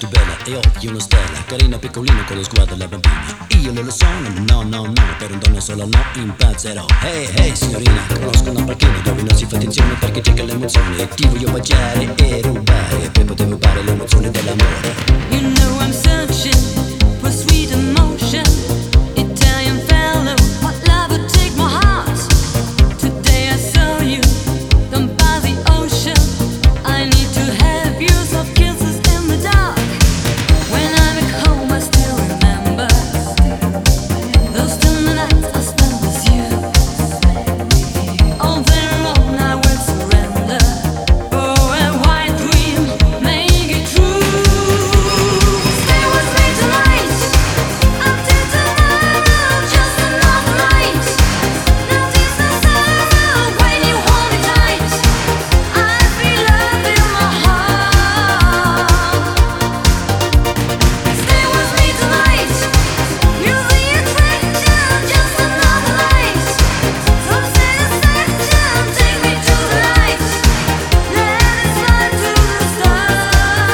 tu bella e occhi una stella, carina piccolina con lo sguardo alla bambina. Io non lo sono, no, per un donna sola no, impazzerò. Hey signorina, conosco una panchina dove non si fa attenzione perché c'è che l'emozione. E ti voglio baciare e rubare, poi potevo rubare l'emozione dell'amore. You know I'm searching for sweet emotion. Italian fellow, what love would take my heart. Today I saw you down by the ocean. I need to have you soft kisses in the dark. When I'm at home I still remember those tender nights I spent with you. All day long I will surrender for a white dream, make it true. Stay with me tonight until tomorrow, just another night. Nothing's the same when you hold me tight. I feel love in my heart. Stay with me tonight. You're the attraction, just another night. Some satisfaction, take me to the light. Let it fly to the stars.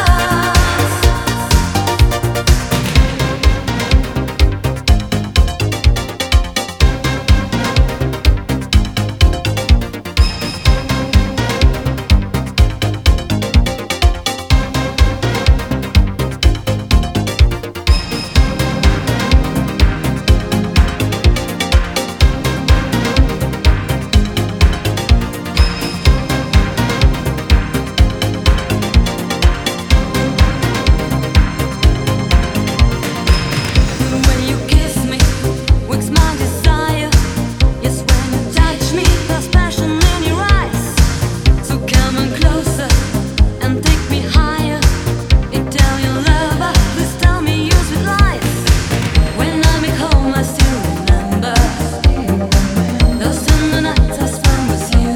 When you kiss me, wakes my desire. Yes, when you touch me, there's passion in your eyes. So come on closer and take me higher. Italian lover, please tell me your sweet lies. When I'm at home, I still remember those tender nights I spent with you.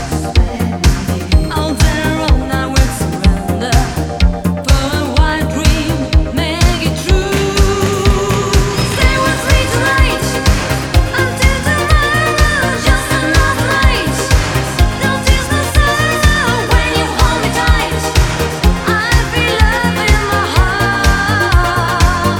All day long I will surrender for a white dream, make it true. Stay with me tonight until tomorrow, just another night. Nothing's the same when you hold me tight. I feel love in my heart.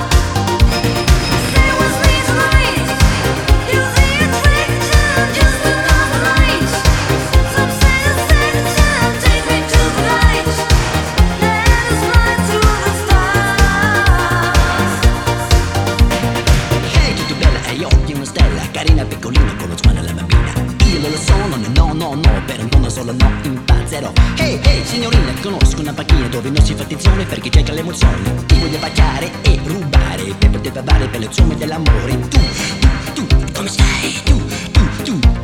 Stay with me tonight. You're the attraction, just another night. Some satisfaction, take me to the light. Let us fly to the stars. Hey, tu bella e occhi una stella, carina piccolina con lo sguardo alla bambina. Io non lo sono, no, per un donna solo no, impazzerò. Hey signorina, conosco una panchina dove non si fa attenzione perché c'è che l'emozione. Ti voglio baciare e rubare per poter parlare per le somme dell'amore. Tu, come stai? Tu